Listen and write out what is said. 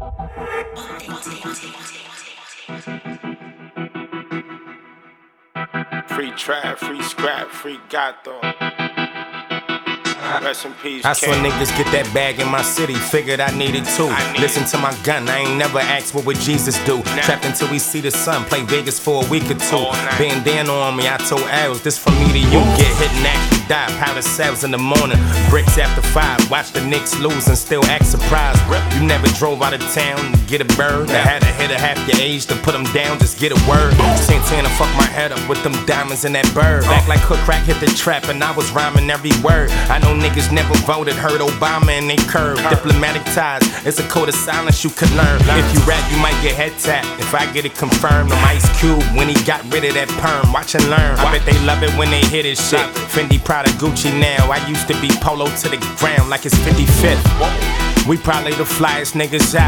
Free trap, free scrap, free gato. Rest in peace. I saw niggas get that bag in my city, figured I needed too. Listen to my gun, I ain't never asked what would Jesus do. Trapped until we see the sun, play Vegas for a week or two. Bandana on me, I told Als, this from me to you. Get hit and actually die, powder cells in the morning. Bricks after 5, watch the Knicks lose and still act surprised. You never drove out of town to get a bird. I had a hit of half your age to put them down, just get a word. Santana fuck my head up with them diamonds in that bird. Act like Hood Crack hit the trap and I was rhyming every word. I know niggas never voted, heard Obama and they curved. Diplomatic ties, it's a code of silence you could learn. If you rap, you might get head tapped. If I get it confirmed, I'm Ice Cube when he got rid of that perm. Watch and learn. I bet they love it when they hear this shit. Fendi, Prada, Gucci now. I used to be Polo to the ground like it's 55th. We probably the flyest niggas out.